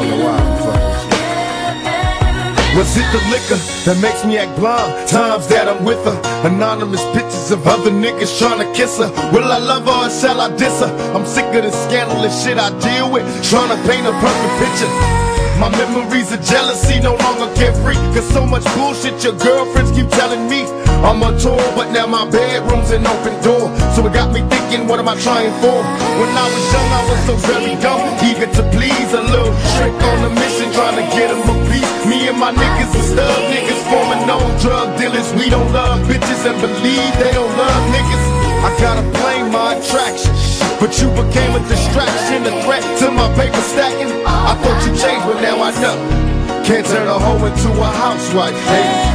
don't know why I'm fucking with you. Was it the liquor that makes me act blind? Times that I'm with her, anonymous pictures of other niggas trying to kiss her. Will I love her or shall I diss her? I'm sick of the scandalous shit I deal with, trying to paint a perfect picture. My memories of jealousy no longer carefree, cause so much bullshit your girlfriends keep telling me. I'm on tour, but now my bedroom's an open door, so it got me thinking, what am I trying for? When I was young, I was so very dumb, eager to please. A little trick on a mission, trying to get them a piece. Me and my niggas is thug niggas, forming no drug dealers. We don't love bitches and believe they don't love niggas. I gotta blame my attraction, but you became a distraction, a threat to my paper stacking. I thought you changed, but now I know. Can't turn a hoe into a housewife, baby.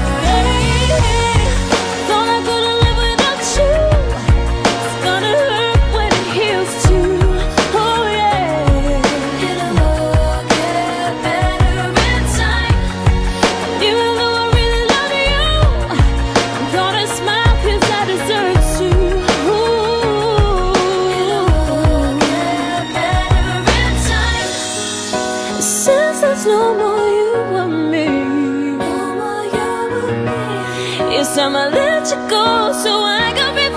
Since there's no more you and me, it's time I let you go so I can be